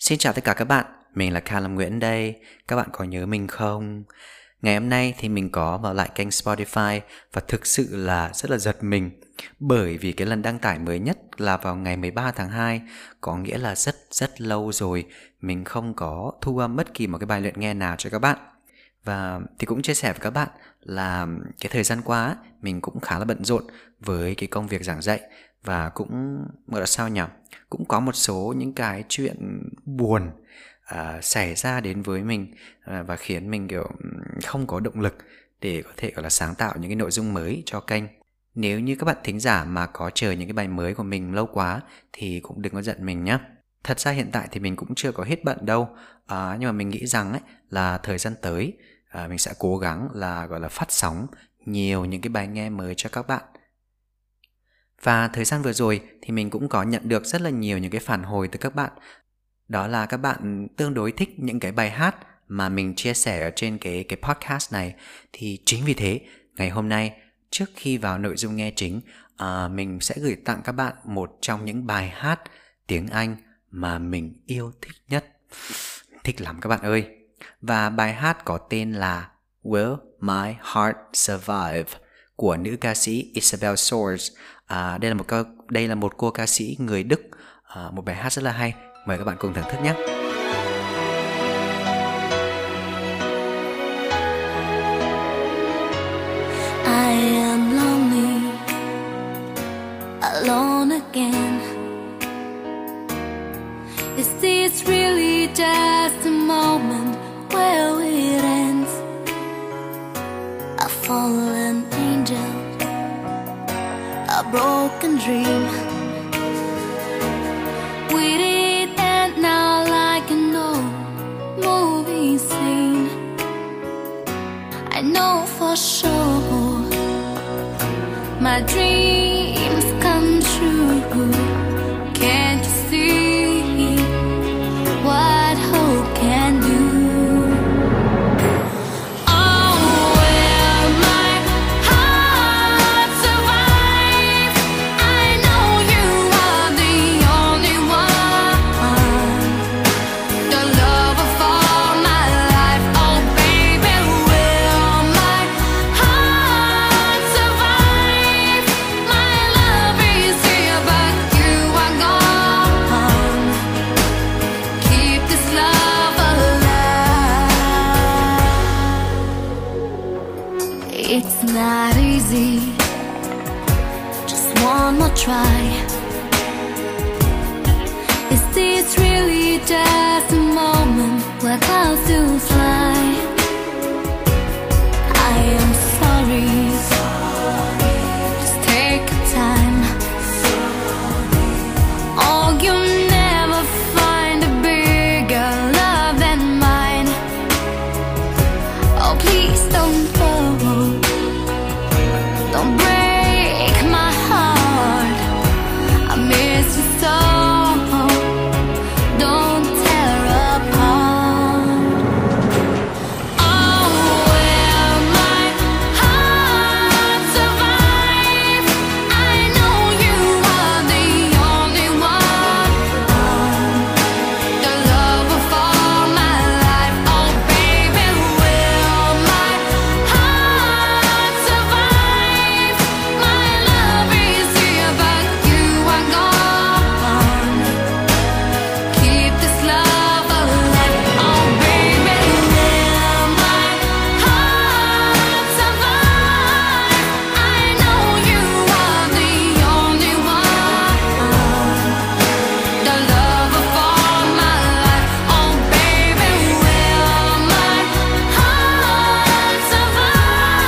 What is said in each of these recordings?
Xin chào tất cả các bạn, mình là Callum Nguyễn đây. Các bạn có nhớ mình không? Ngày hôm nay thì mình có vào lại kênh Spotify và thực sự là rất là giật mình, bởi vì cái lần đăng tải mới nhất là vào ngày 13 tháng 2, có nghĩa là rất lâu rồi mình không có thu âm bất kỳ một cái bài luyện nghe nào cho các bạn. Và thì cũng chia sẻ với các bạn là cái thời gian qua mình cũng khá là bận rộn với cái công việc giảng dạy, và cũng gọi là sao nhỉ, cũng có một số những cái chuyện buồn xảy ra đến với mình, và khiến mình kiểu không có động lực để có thể gọi là sáng tạo những cái nội dung mới cho kênh. Nếu như các bạn thính giả mà có chờ những cái bài mới của mình lâu quá thì cũng đừng có giận mình nhé. Thật ra hiện tại thì mình cũng chưa có hết bận đâu, nhưng mà mình nghĩ rằng ấy, là thời gian tới mình sẽ cố gắng là gọi là phát sóng nhiều những cái bài nghe mới cho các bạn. Và thời gian vừa rồi thì mình cũng có nhận được rất là nhiều những cái phản hồi từ các bạn. Đó là các bạn tương đối thích những cái bài hát mà mình chia sẻ ở trên cái podcast này. Thì chính vì thế, ngày hôm nay, trước khi vào nội dung nghe chính, mình sẽ gửi tặng các bạn một trong những bài hát tiếng Anh mà mình yêu thích nhất. Thích lắm các bạn ơi. Và bài hát có tên là Will My Heart Survive của nữ ca sĩ Isabel Stewart. Đây là một cô ca sĩ người Đức, một bài hát rất là hay. Mời các bạn cùng thưởng thức nhé. I am lonely, alone again. Is this really just a moment where it ends? A fallen angel, a broken dream. We did end now like an old movie scene. I know for sure my dreams come true. Can't you see what hope can do? It's not easy, just one more try. Is this really just a moment where clouds do fly? I am sorry, just take your time. Oh, you'll never find a bigger love than mine. Oh, please don't go. Don't break my heart, I miss you so. Don't tear apart. Oh, will my heart survive? I know you are the only one, the love of all my life. Oh baby, will my heart survive? My love is here but you are gone. Keep this love alive. Oh baby, will my heart survive? I know you are the only one, the love of all my life. Oh baby, will my heart survive?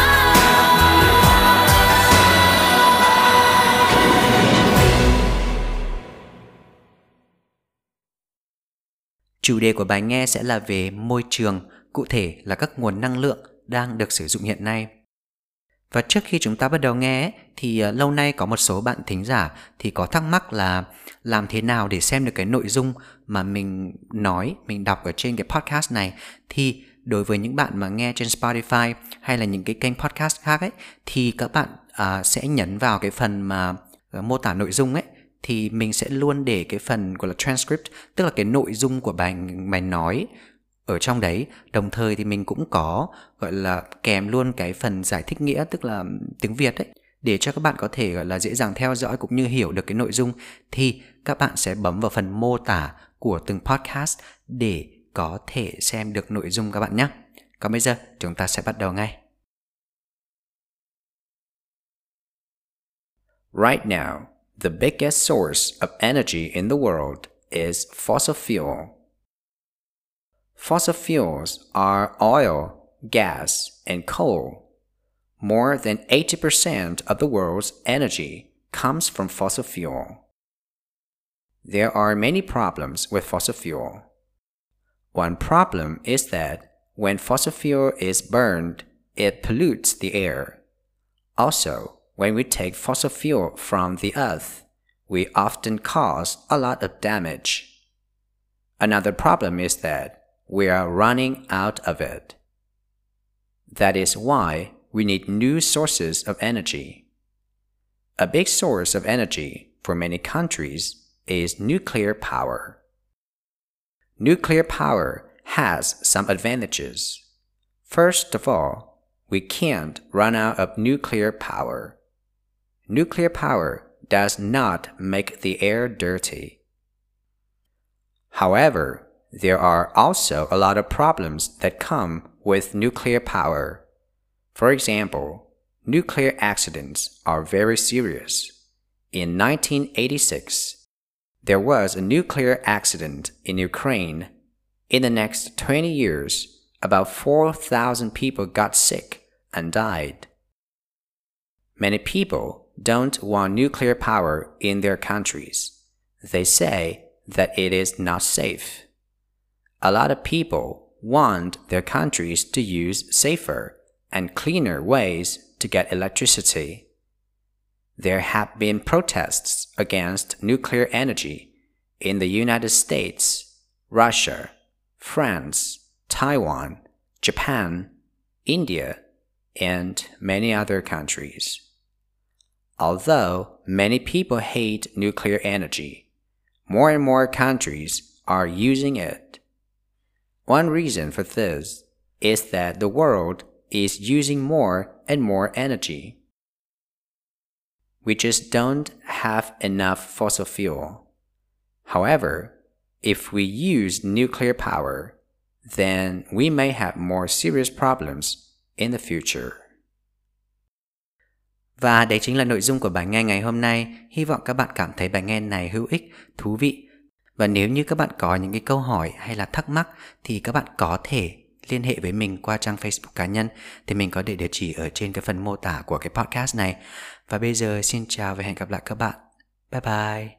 Chủ đề của bài nghe sẽ là về môi trường, cụ thể là các nguồn năng lượng đang được sử dụng hiện nay. Và trước khi chúng ta bắt đầu nghe thì lâu nay có một số bạn thính giả thì có thắc mắc là làm thế nào để xem được cái nội dung mà mình đọc ở trên cái podcast này. Thì đối với những bạn mà nghe trên Spotify hay là những cái kênh podcast khác ấy, thì các bạn sẽ nhấn vào cái phần mà mô tả nội dung ấy, thì mình sẽ luôn để cái phần gọi là transcript, tức là cái nội dung của bài nói ở trong đấy. Đồng thời thì mình cũng có gọi là kèm luôn cái phần giải thích nghĩa, tức là tiếng Việt đấy, để cho các bạn có thể gọi là dễ dàng theo dõi cũng như hiểu được cái nội dung. Thì các bạn sẽ bấm vào phần mô tả của từng podcast để có thể xem được nội dung các bạn nhé. Còn bây giờ chúng ta sẽ bắt đầu ngay. Right now, the biggest source of energy in the world is fossil fuel. Fossil fuels are oil, gas, and coal. More than 80% of the world's energy comes from fossil fuel. There are many problems with fossil fuel. One problem is that when fossil fuel is burned, it pollutes the air. Also, when we take fossil fuel from the earth, we often cause a lot of damage. Another problem is that we are running out of it. That is why we need new sources of energy. A big source of energy for many countries is nuclear power. Nuclear power has some advantages. First of all, we can't run out of nuclear power. Nuclear power does not make the air dirty. However, there are also a lot of problems that come with nuclear power. For example, nuclear accidents are very serious. In 1986, there was a nuclear accident in Ukraine. In the next 20 years, about 4,000 people got sick and died. Many people don't want nuclear power in their countries. They say that it is not safe. A lot of people want their countries to use safer and cleaner ways to get electricity. There have been protests against nuclear energy in the United States, Russia, France, Taiwan, Japan, India, and many other countries. Although many people hate nuclear energy, more and more countries are using it. One reason for this is that the world is using more and more energy. We just don't have enough fossil fuel. However, if we use nuclear power, then we may have more serious problems in the future. Và đấy chính là nội dung của bài nghe ngày hôm nay. Hy vọng các bạn cảm thấy bài nghe này hữu ích, thú vị. Và nếu như các bạn có những cái câu hỏi hay là thắc mắc thì các bạn có thể liên hệ với mình qua trang Facebook cá nhân. Thì mình có để địa chỉ ở trên cái phần mô tả của cái podcast này. Và bây giờ xin chào và hẹn gặp lại các bạn. Bye bye.